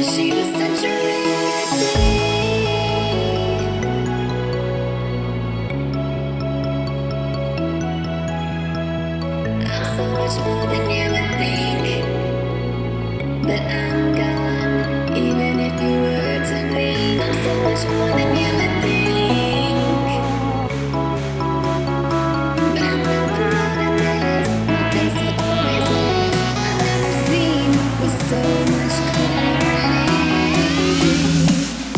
She was such a rarity. I'm so much more than you would think, but I'm gone. Even if you were to leave, I'm so much more than you would think. But I'm nothing more than this. My face will always lose. I've never seen with so much clarity.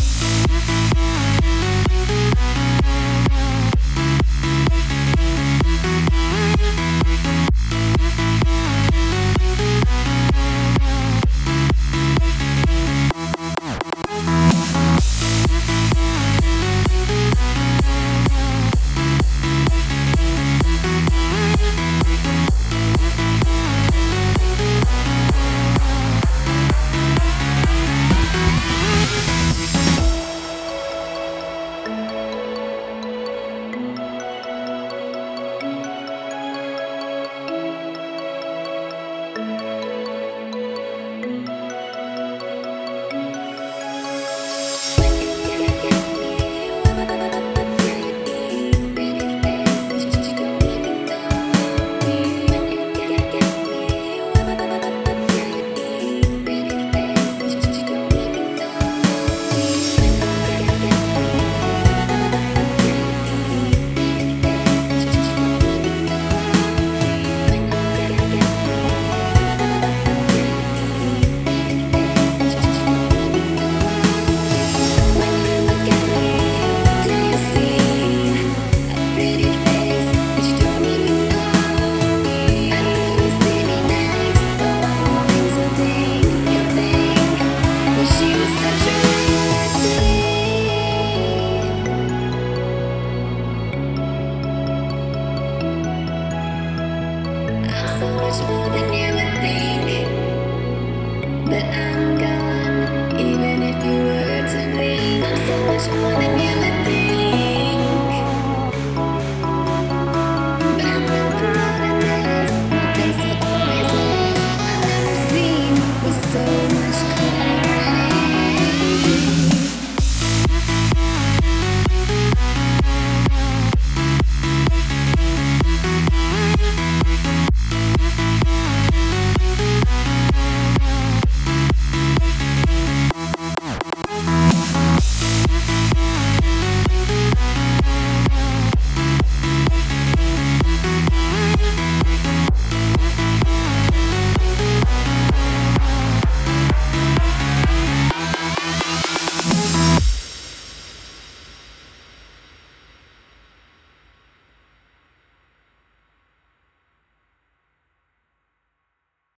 So much more than you would think, but I'm gone. Even if you were to leave, I'm so much more than